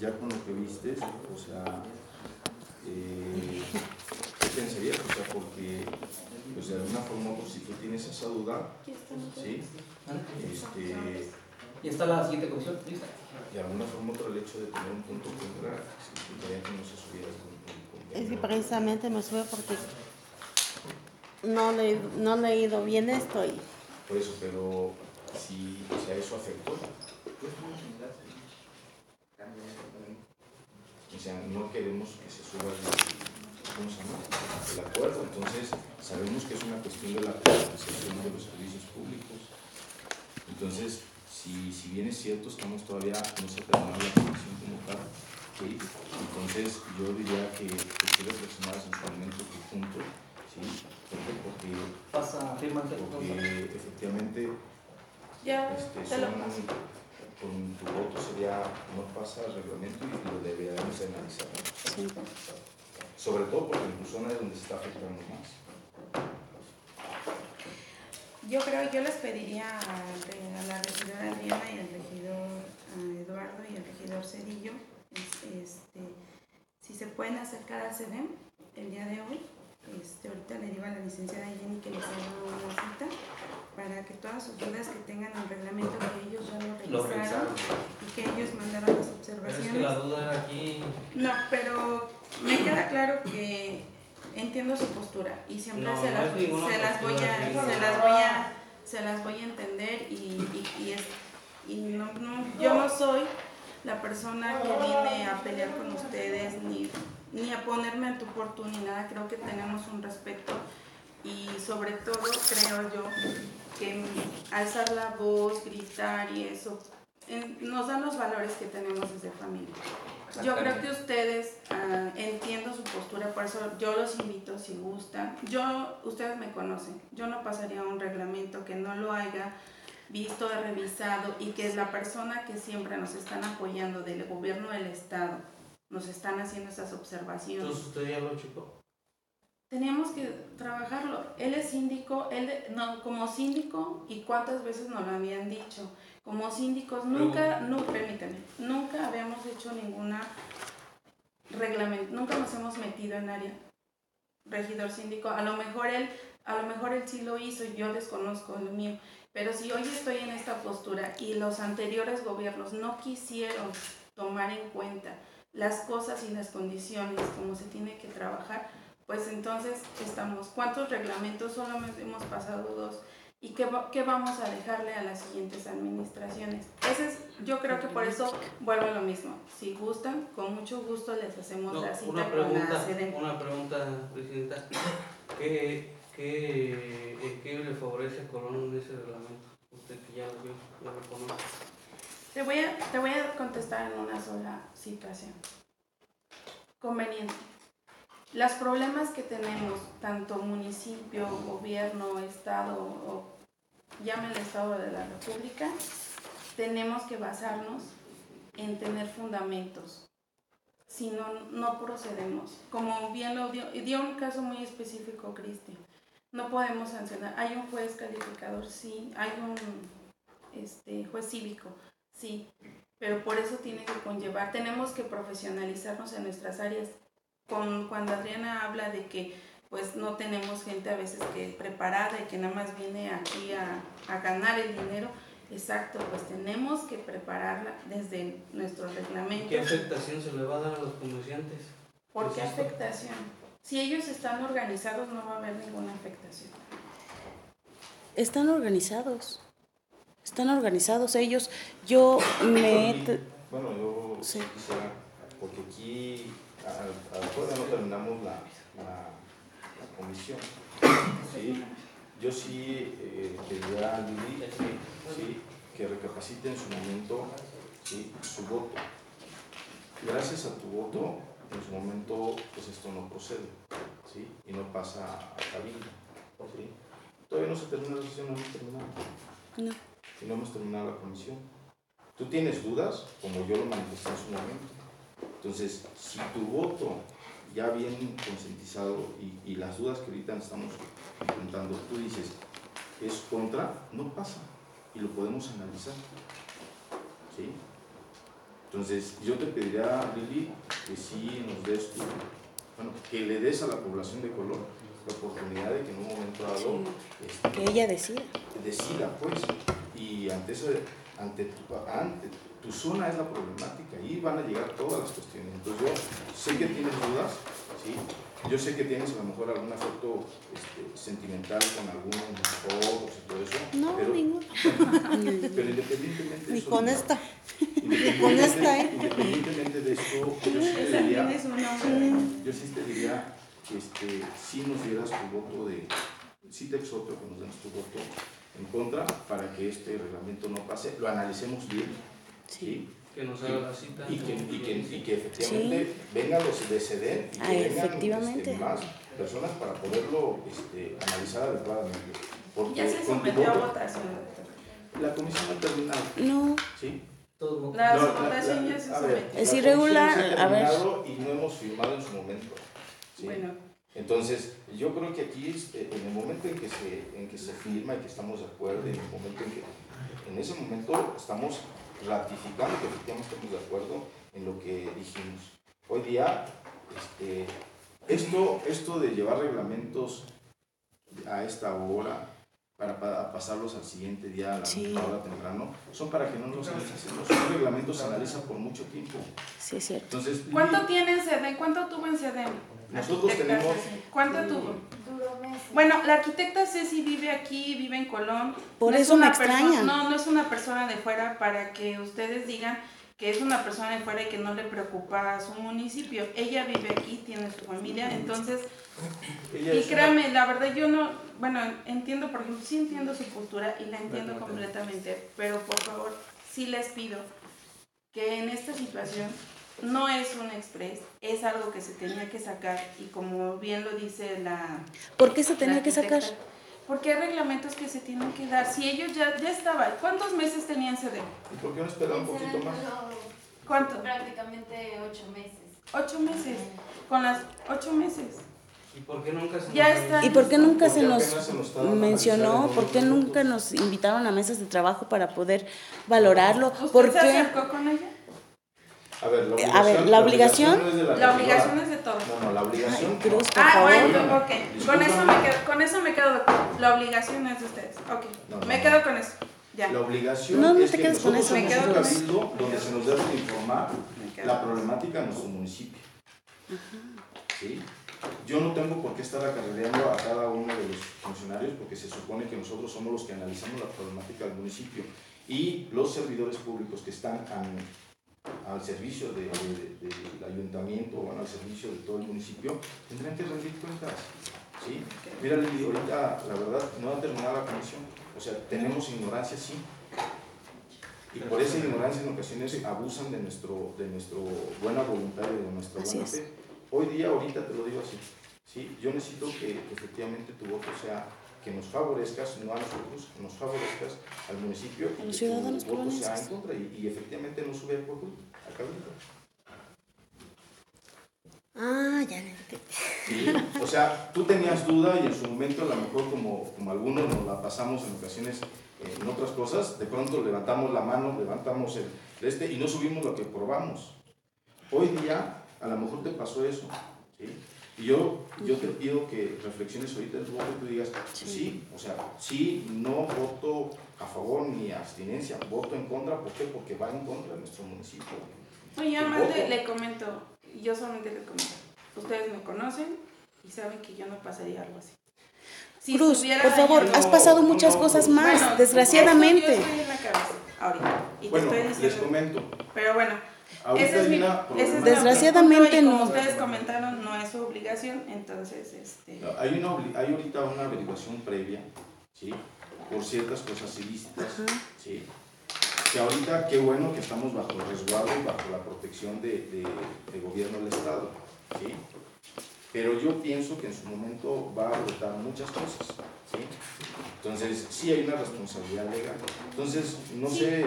ya con lo que viste, o sea, ¿qué pensarías? O sea, porque pues de alguna forma, pues, si tú tienes esa duda, ¿sí? ¿Y está la siguiente comisión? ¿Lista? De alguna forma, otro el hecho de tener un punto contra, significaría que no se subiera el Es que precisamente me sube porque no he leído bien esto. Por eso, pero si, o sea, eso afectó. O sea, no queremos que se suba el acuerdo, entonces sabemos que es una cuestión de la privatización de los servicios públicos. Entonces, si bien es cierto, estamos todavía, no se ha terminado la comisión como tal, ¿sí? Entonces yo diría que quiero reflexionar en su momento tu punto, ¿sí? Porque efectivamente con tu voto sería no pasa el reglamento y lo deberíamos analizar, ¿no? Sí. Sobre todo porque en tu zona es donde se está afectando más. Yo les pediría a la regidora Adriana y al regidor Eduardo y al regidor Cedillo si se pueden acercar al CEDEM el día de hoy. Ahorita le digo a la licenciada Jenny que les haga una cita para que todas sus dudas que tengan en el reglamento, que ellos ya lo revisaron y que ellos mandaron las observaciones. Pero es que la duda era aquí. No, pero me queda claro que entiendo su postura y siempre se las voy a entender yo no soy la persona que viene a pelear con ustedes ni a ponerme al tú por tú ni nada. Creo que tenemos un respeto y sobre todo creo yo que alzar la voz, gritar y eso nos dan los valores que tenemos desde familia. Yo creo que ustedes entiendo su postura, por eso yo los invito si gustan. Ustedes me conocen, yo no pasaría un reglamento que no lo haya visto, revisado y que es la persona que siempre nos están apoyando del gobierno del estado, nos están haciendo esas observaciones. Entonces usted ya lo checó. Teníamos que trabajarlo. Él es síndico, como síndico, y cuántas veces nos lo habían dicho. Como síndicos nunca habíamos hecho ninguna reglamento, nunca nos hemos metido en área. Regidor síndico, a lo mejor él sí lo hizo y yo desconozco lo mío. Pero si hoy estoy en esta postura y los anteriores gobiernos no quisieron tomar en cuenta las cosas y las condiciones como se tiene que trabajar, pues entonces ¿cuántos reglamentos? Solamente hemos pasado 2. ¿Y qué vamos a dejarle a las siguientes administraciones? Yo creo que por eso vuelvo a lo mismo. Si gustan, con mucho gusto les hacemos la cita con la sede. Una pregunta, Presidenta. ¿Qué le favorece a Colón en ese reglamento? Usted que ya lo vio, ya lo conoce. Te voy a contestar en una sola situación. Conveniente. Los problemas que tenemos, tanto municipio, gobierno, estado, o llame el estado de la república, tenemos que basarnos en tener fundamentos. Si no, no procedemos. Como bien lo dio un caso muy específico, Cristi. No podemos sancionar. Hay un juez calificador, sí. Hay un juez cívico, sí. Pero por eso tiene que conllevar. Tenemos que profesionalizarnos en nuestras áreas. Cuando Adriana habla de que pues no tenemos gente a veces que preparada y que nada más viene aquí a ganar el dinero, exacto, pues tenemos que prepararla desde nuestro reglamento. ¿Qué afectación se le va a dar a los comerciantes? ¿Por qué afectación? Si ellos están organizados no va a haber ninguna afectación. Están organizados ellos. Yo sí. quisiera, porque aquí todavía no terminamos la comisión. ¿Sí? Yo sí pediría a Lili que recapacite en su momento, ¿sí?, su voto. Gracias a tu voto, en su momento, pues esto no procede, ¿sí?, y no pasa a cabildo, ¿sí? Todavía no se termina la sesión, no hemos terminado. No. Y no hemos terminado la comisión. Tú tienes dudas, como yo lo manifesté en su momento. Entonces, si tu voto ya bien concientizado y las dudas que ahorita estamos enfrentando, tú dices, es contra, no pasa y lo podemos analizar, ¿sí? Entonces, yo te pediría, Lili, que sí nos des que le des a la población de Colón la oportunidad de que en un momento dado Que ella decida. decida, pues, y ante tu zona es la problemática y van a llegar todas las cuestiones. Entonces, yo sé que tienes dudas, ¿sí? Yo sé que tienes a lo mejor algún afecto sentimental con algunos nosotros y todo eso. No, pero, ninguno. pero independientemente de Ni eso. con esta. Independientemente de esto, yo sí te diría, Tienes un nombre. yo sí te diría si nos dieras tu voto sí te exhorto que nos des tu voto en contra para que este reglamento no pase, lo analicemos bien, ¿sí? Que nos haga la cita. Y que efectivamente vengan los de SEDEN y que efectivamente. vengan más personas para poderlo analizar adecuadamente. Porque Ya se con tu sometió a voto, votación. la comisión no ha terminado, No, ¿sí? Todo. La No, votación ya se a ver, sometió. Es la irregular, comisión se ha a ver. terminado y no hemos firmado en su momento, ¿sí? Bueno, Entonces, yo creo que aquí, en el momento en que se firma y que estamos de acuerdo, en ese momento estamos ratificando que efectivamente estamos de acuerdo en lo que dijimos. Hoy día, esto de llevar reglamentos a esta hora para pasarlos al siguiente día a la Sí. hora temprano, son para que no los analicemos. Un reglamento se analiza por mucho tiempo. sí es cierto. Entonces, ¿cuánto tiene en SEDEN? ¿Cuánto tuvo en SEDEN? Nosotros tenemos... ¿Cuánto tuvo? Duró meses. Bueno, la arquitecta Ceci vive aquí, vive en Colón. Por No es eso me una extraña. no es una persona de fuera para que ustedes digan que es una persona de fuera y que no le preocupa a su municipio. Ella vive aquí, tiene su familia, entonces, ella y es créame, la verdad yo no, bueno, entiendo, por ejemplo, sí entiendo su postura y la entiendo completamente, pero por favor, sí les pido que en esta situación no es un express, es algo que se tenía que sacar y como bien lo dice la... ¿Por qué se la tenía que sacar? arquitecta, porque hay reglamentos que se tienen que dar. Si ellos ya estaban, ¿cuántos meses tenían CD? ¿Y por qué no esperar un poquito más? ¿Cuánto? Prácticamente 8 meses. 8 meses. Con las 8 meses. ¿Y por qué nunca se Ya nos está. avisó? ¿Y por qué nunca Porque se nos apenas se nos está dando mencionó? analizar en ¿Por qué unos nunca minutos? nos invitaron a mesas de trabajo para poder valorarlo? ¿Usted ¿Por se qué? acercó con ella? A ver, ¿la obligación? no es de La obligación es de todos. No, la obligación. Ay, Cruz, por Ah, favor. bueno, ok. Con eso me quedo. La obligación es de ustedes. Ok. No, Me no. quedo con eso. Ya. La obligación No, no es te que quedes con nosotros eso, somos un me quedo con cabildo donde se nos debe informar Me quedo la con eso. problemática de nuestro municipio. ¿Sí? Yo no tengo por qué estar acarreando a cada uno de los funcionarios porque se supone que nosotros somos los que analizamos la problemática del municipio y los servidores públicos que están al servicio del ayuntamiento o al servicio de todo el municipio tendrán que rendir cuentas. ¿Sí? Mira, Lili, ahorita la verdad no ha terminado la comisión, o sea, tenemos ignorancia, sí, y por esa ignorancia en ocasiones abusan de nuestro buena voluntad y de nuestra Así buena es. fe. Hoy día, ahorita te lo digo así, ¿sí? Yo necesito que efectivamente tu voto sea que nos favorezcas, no a nosotros, que nos favorezcas al municipio A y los que ciudadanos tu voto sea coloneses. en contra y efectivamente no sube a cabildo. Ah, ya lo entendí. Sí, o sea, tú tenías duda y en su momento a lo mejor como algunos nos la pasamos en ocasiones en otras cosas, de pronto levantamos la mano, levantamos el y no subimos lo que probamos. Hoy día a lo mejor te pasó eso, ¿sí? Y yo te pido que reflexiones ahorita en tu voto y tú digas, sí, o sea, sí, no voto a favor ni abstinencia, voto en contra, ¿por qué? Porque va en contra de nuestro municipio. Oye, Tu además voto. le comento, yo solamente le comento. Ustedes me conocen y saben que yo no pasaría algo así. Si Cruz, estuviera por favor, dañando- has pasado muchas cosas más, Bueno, desgraciadamente. Yo estoy en la cabeza ahorita y Bueno, te estoy les diciendo. comento, Bueno, ahorita esa es hay mi, una esa es problemática. mi Desgraciadamente punto, y como no. ustedes comentaron, no es su obligación, entonces, No, hay ahorita una averiguación previa, ¿sí? Por ciertas cosas ilícitas, ¿sí? Que ahorita qué bueno que estamos bajo el resguardo y bajo la protección de gobierno del Estado, ¿sí? Pero yo pienso que en su momento va a brotar muchas cosas, ¿sí? Entonces, sí hay una responsabilidad legal. Entonces, no sé,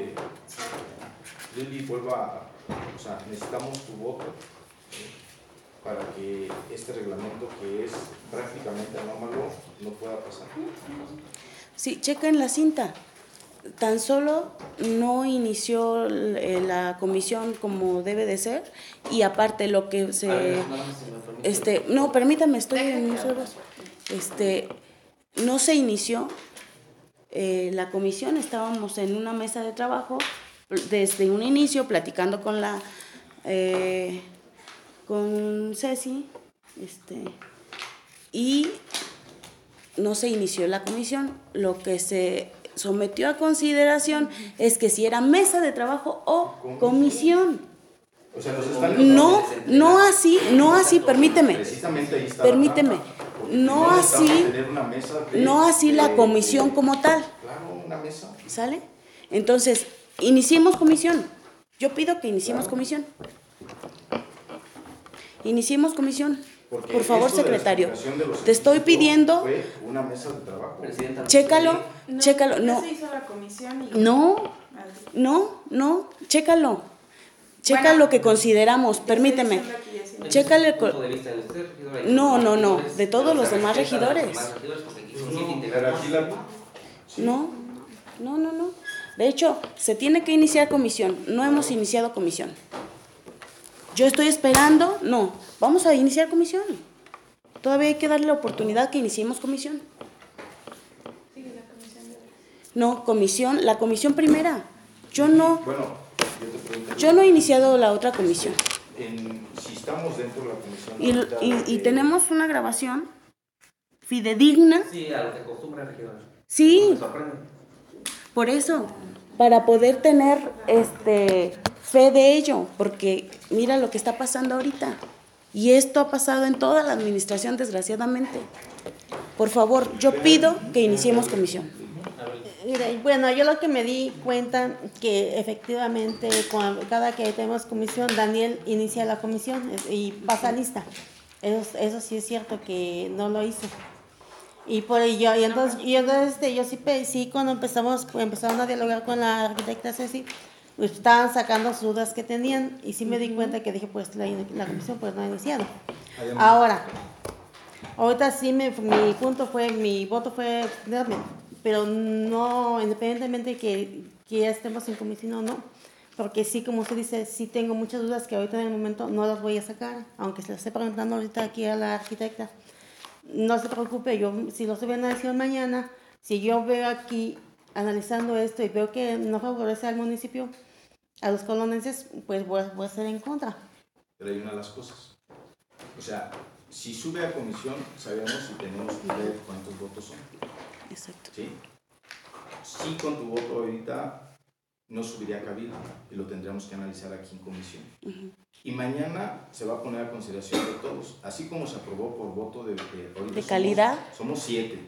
Lili, o sea, necesitamos tu voto, ¿sí? Para que este reglamento que es prácticamente anómalo no pueda pasar. Sí, checa en la cinta. tan solo no inició la comisión como debe de ser, y aparte lo que se... A ver, nada más si me permite. no, permítame, estoy en uso de voz. No se inició la comisión, estábamos en una mesa de trabajo desde un inicio platicando con con Ceci, y no se inició la comisión. Lo que se sometió a consideración es que si era mesa de trabajo o comisión. O sea, nos están... No así, permíteme. Precisamente ahí está Permíteme. la trampa, porque No primero necesitamos así, tener una mesa de- no así la de- comisión como tal. Claro, una mesa. ¿Sale? Entonces, iniciemos comisión. Yo pido que iniciemos comisión. Iniciemos comisión. Porque Por favor, esto de la secretario. explicación de los Te estoy equipos pidiendo, fue una mesa de trabajo. Presidenta, chécalo, chécalo. Ya No, se hizo la comisión y... no, chécalo. Checa Bueno, lo que consideramos, Te permíteme. estoy diciendo que ya se- Chécale. Punto de vista de usted, regidora, y No, los no, regidores, de todos los demás respeta a los regidores. demás regidores, porque aquí son No, 7 pero integrantes. aquí la... sí. No. De hecho, se tiene que iniciar comisión. No hemos iniciado comisión. Yo estoy esperando. No, vamos a iniciar comisión. Todavía hay que darle la oportunidad que iniciemos comisión. Sigue la comisión de... No, comisión, la comisión primera. Yo no Bueno, yo te pregunto... he iniciado la otra comisión. Si estamos dentro de la comisión... Y tenemos una grabación fidedigna. Sí, a lo que acostumbra regidora. Sí, Me sorprende. por eso, para poder tener fe de ello, porque mira lo que está pasando ahorita. Y esto ha pasado en toda la administración, desgraciadamente. Por favor, yo pido que iniciemos comisión. Mire, bueno, yo lo que me di cuenta que efectivamente cada que tenemos comisión, Daniel inicia la comisión y pasa lista. Eso sí es cierto que no lo hizo. Y por ello, entonces yo sí cuando empezaron a dialogar con la arquitecta Ceci, pues estaban sacando sus dudas que tenían, y sí me di cuenta que dije, pues la comisión pues no ha iniciado. Ahorita sí mi voto fue abstenerme, pero no, independientemente que ya estemos en comisión o no, porque sí, como usted dice, sí tengo muchas dudas que ahorita en el momento no las voy a sacar, aunque se las esté preguntando ahorita aquí a la arquitecta. No se preocupe, yo si lo estoy analizando mañana, si yo veo aquí analizando esto y veo que no favorece al municipio, a los colonenses, pues voy a estar en contra. Pero hay una de las cosas. O sea, si sube a comisión, sabemos si tenemos que ver cuántos votos son. Exacto. ¿Sí? Si con tu voto ahorita no subiría a cabildo y lo tendríamos que analizar aquí en comisión. Y mañana se va a poner a consideración de todos. Así como se aprobó por voto de ahorita calidad. Somos 7.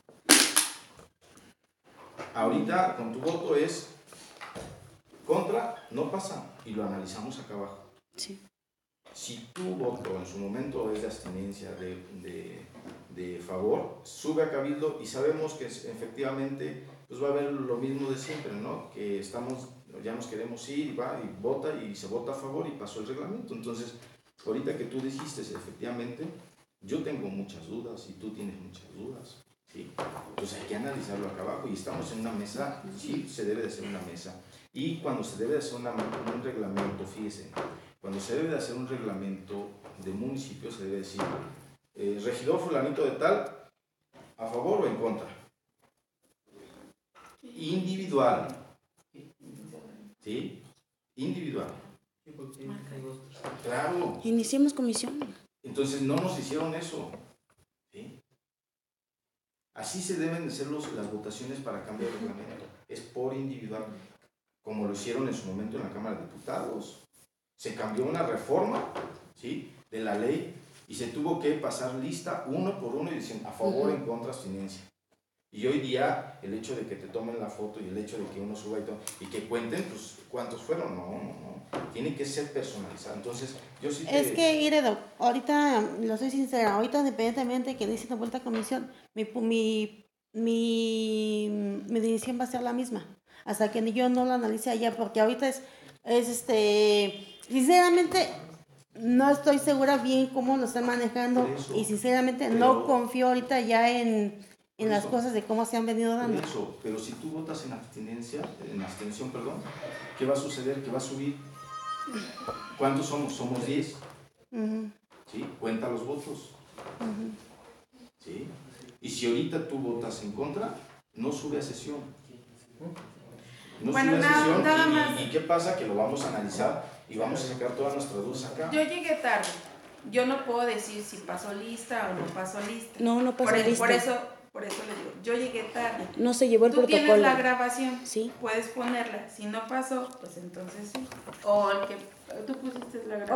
Ahorita con tu voto es contra, no pasa, y lo analizamos acá abajo. Sí. Si tu voto en su momento es de abstinencia, de favor, sube a cabildo y sabemos que efectivamente pues va a haber lo mismo de siempre, ¿no? Que ya nos queremos ir, va y vota y se vota a favor y pasó el reglamento. Entonces, ahorita que tú dijiste, efectivamente, yo tengo muchas dudas y tú tienes muchas dudas, ¿sí? Entonces hay que analizarlo acá abajo y estamos en una mesa, sí, se debe de hacer una mesa. Y cuando se debe de hacer un reglamento, fíjese, cuando se debe de hacer un reglamento de municipio, se debe decir, regidor fulanito de tal, ¿a favor o en contra? Individual. ¿Sí? Individual. Claro. Iniciemos comisión. Entonces no nos hicieron eso. ¿Sí? Así se deben de hacer las votaciones para cambiar el reglamento. Es por individual, como lo hicieron en su momento en la Cámara de Diputados. Se cambió una reforma, ¿sí?, de la ley y se tuvo que pasar lista uno por uno y dicen a favor, en contra, abstinencia. Y hoy día el hecho de que te tomen la foto y el hecho de que uno suba y que cuenten, pues, ¿cuántos fueron? No. Tiene que ser personalizado. Entonces, yo sí Es que, Iredo, ahorita, lo soy sincera, ahorita independientemente que dice una vuelta a comisión, mi decisión va a ser la misma, hasta que yo no lo analice allá, porque ahorita sinceramente, no estoy segura bien cómo lo están manejando, y sinceramente no confío ahorita ya en en las cosas de cómo se han venido Por dando. eso, pero si tú votas en abstención, ¿qué va a suceder? Que va a subir. ¿Cuántos somos? Somos 10. ¿Sí? Cuenta los votos. ¿Sí? Y si ahorita tú votas en contra, no sube a sesión. No Bueno, sube a sesión. nada más. ¿Y qué pasa? Que lo vamos a analizar y vamos a sacar todas nuestras dudas acá. Yo llegué tarde. Yo no puedo decir si pasó lista o no pasó lista. No pasó lista. Por eso le digo, yo llegué tarde. No se llevó el Tú protocolo. tienes la grabación, Sí. puedes ponerla. Si no pasó, pues entonces sí. O el que tú pusiste la grabación.